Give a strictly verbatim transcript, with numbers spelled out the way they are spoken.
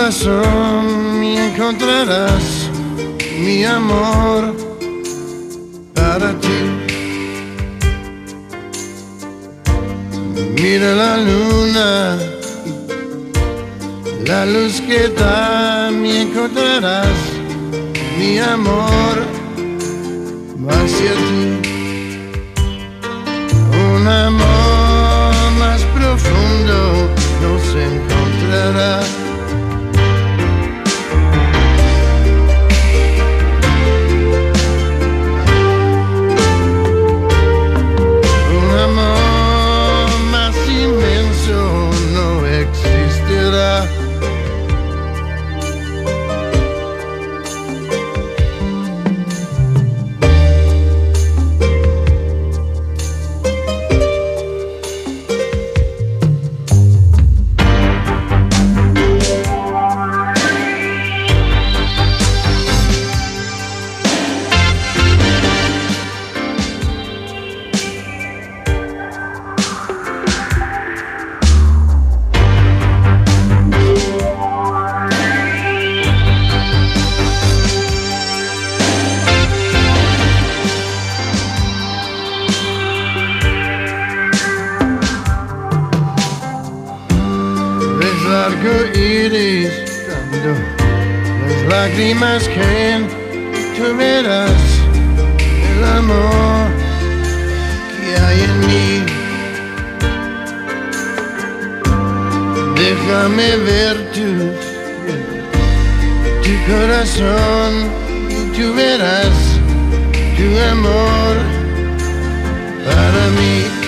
corazón encontrarás mi amor para ti. Mira la luna, la luz que da, me encontrarás mi amor hacia ti. Un amor más profundo no se encontrará. Un amor más inmenso no existirá. Arco iris cuando las lágrimas caen, tú verás el amor que hay en mí. Déjame ver tu, tu corazón y tú verás tu amor para mí.